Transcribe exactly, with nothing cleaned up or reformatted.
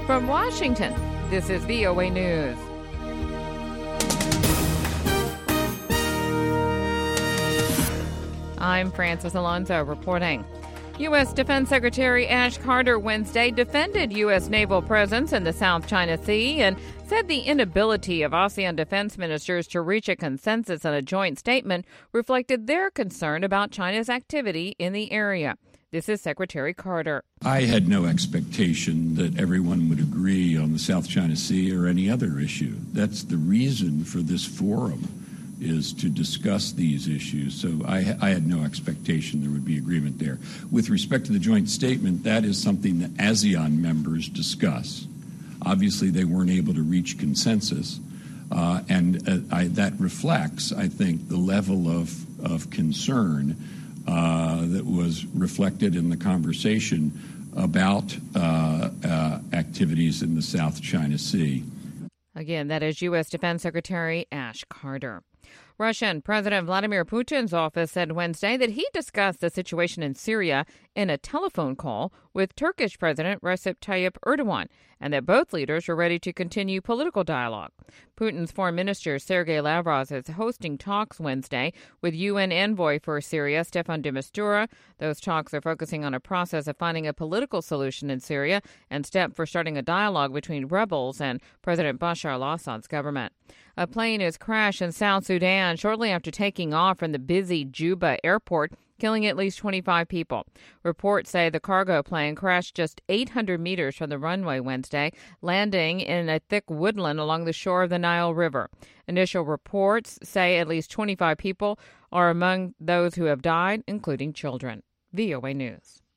From Washington, this is V O A News. I'm Francis Alonso reporting. U S. Defense Secretary Ash Carter Wednesday defended U S naval presence in the South China Sea and said the inability of ASEAN defense ministers to reach a consensus on a joint statement reflected their concern about China's activity in the area. This is Secretary Carter. I had no expectation that everyone would agree on the South China Sea or any other issue. That's the reason for this forum, is to discuss these issues. So I, I had no expectation there would be agreement there. With respect to the joint statement, that is something that ASEAN members discuss. Obviously, they weren't able to reach consensus, uh, and uh, I, that reflects, I think, the level of, of concern uh, that was reflected in the conversation about uh, uh, activities in the South China Sea. Again, that is U S. Defense Secretary Ash Carter. Russian President Vladimir Putin's office said Wednesday that he discussed the situation in Syria in a telephone call with Turkish President Recep Tayyip Erdogan, and that both leaders were ready to continue political dialogue. Putin's foreign minister Sergei Lavrov is hosting talks Wednesday with U N envoy for Syria Staffan de Mistura. Those talks are focusing on a process of finding a political solution in Syria and step for starting a dialogue between rebels and President Bashar al-Assad's government. A plane has crashed in South Sudan shortly after taking off from the busy Juba airport, killing at least twenty-five people. Reports say the cargo plane crashed just eight hundred meters from the runway Wednesday, landing in a thick woodland along the shore of the Nile River. Initial reports say at least twenty-five people are among those who have died, including children. V O A News.